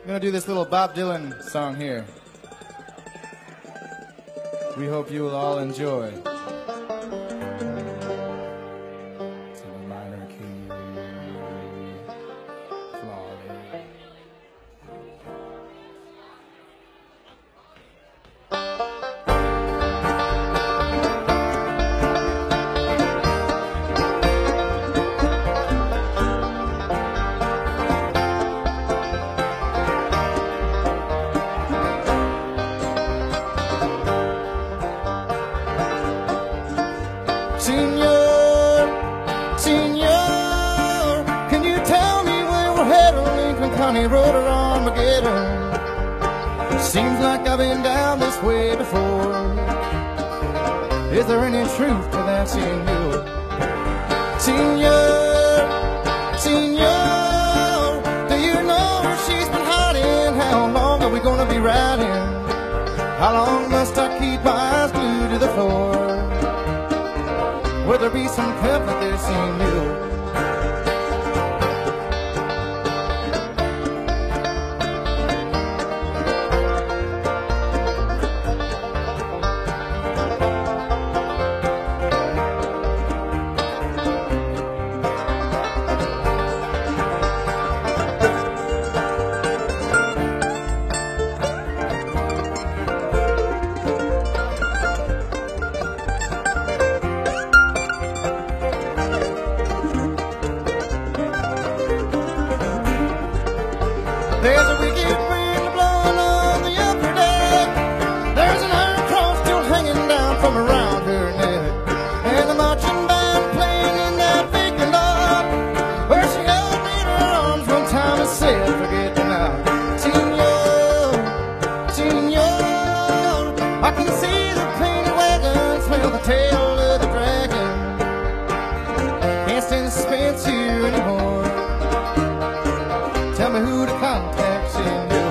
I'm gonna do this little Bob Dylan song here. We hope you will all enjoy. It's in a minor key, flawless. Senor, senor, can you tell me where we're headed? Lincoln County Road or Armageddon? Seems like I've been down this way before. Is there any truth to that, senor? Senor, senor, do you know where she's been hiding? How long are we gonna be riding? How long must I keep my eyes glued to the floor? Will there be some comfort there, senor? There's a wicked wind blowing on the upper deck. There's an iron cross still hanging down from around her neck. And the marching band playing in that vacant lot where she held me in her arms one time and said, forget me not. Senor, senor, I can see the painted wagon, smell the tail of the dragon. Can't stand the suspense here anymore. Tell me who to contact, senor.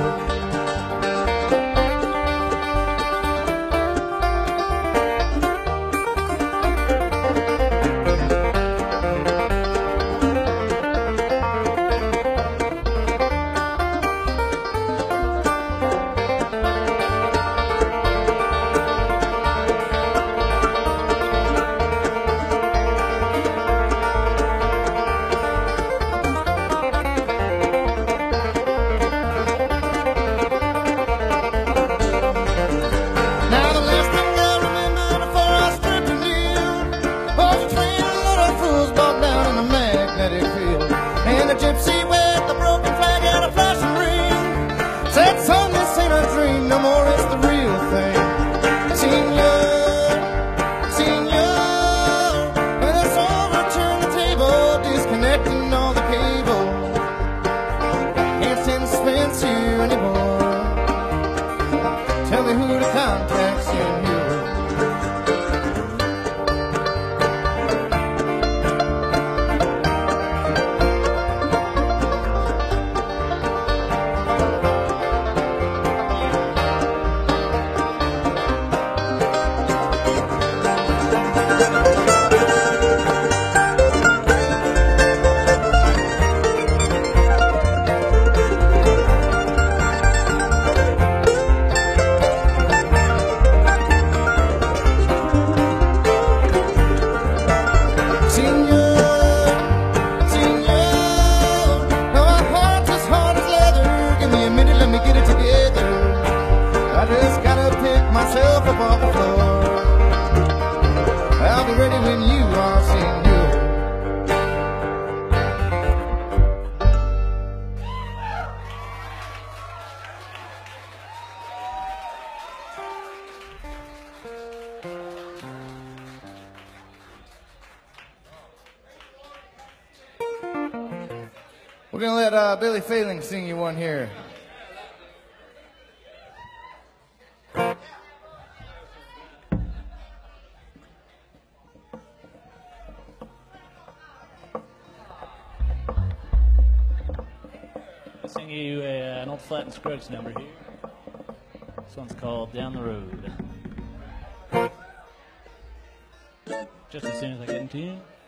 And a gypsy with a broken flag and a flashing ring said, son, this ain't a dream no more, it's the real thing. Senor, senor, when it's over, turn the table, disconnecting all the cable. Can't stand the suspense here anymore. Tell me who to contact, senor. Myself up off the floor. I'll be ready when you are, senor. We're gonna let Billy Failing sing you one here. Sing you an old Flat and Scruggs number here. This one's called Down the Road. Just as soon as I get into it.